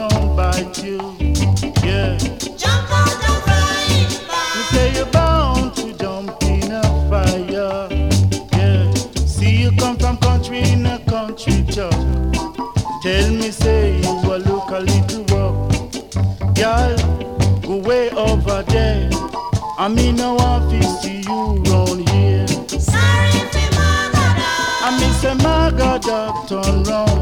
don't bite you. Yeah. Jump out the frying pan. You say you're bound to jump in a fire. Yeah. See you come from country in a country job. Tell me say you a look a little rough. Girl, go way over there. I mean no one to see you round here. Sorry for my brother. I miss a my God, turn round.